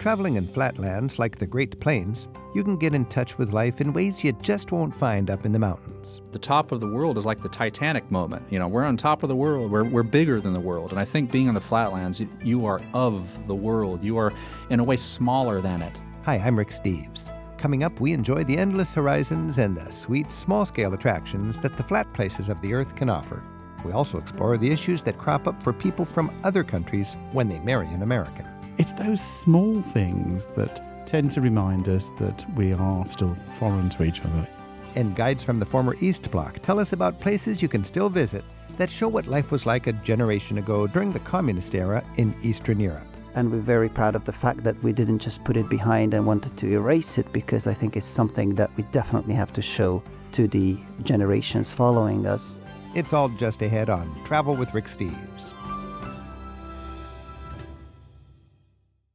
Traveling in flatlands like the Great Plains, you can get in touch with life in ways you just won't find up in the mountains. The top of the world is like the Titanic moment. We're on top of the world. We're bigger than the world. And I think being on the flatlands, you are of the world. You are, in a way, smaller than it. Hi, I'm Rick Steves. Coming up, we enjoy the endless horizons and the sweet, small-scale attractions that the flat places of the Earth can offer. We also explore the issues that crop up for people from other countries when they marry an American. It's those small things that tend to remind us that we are still foreign to each other. And guides from the former East Bloc tell us about places you can still visit that show what life was like a generation ago during the communist era in Eastern Europe. And we're very proud of the fact that we didn't just put it behind and wanted to erase it, because I think it's something that we definitely have to show to the generations following us. It's all just ahead on Travel with Rick Steves.